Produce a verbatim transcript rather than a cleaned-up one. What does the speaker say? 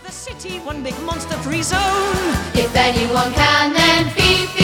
the city, one big monster-free zone. If anyone can, then feed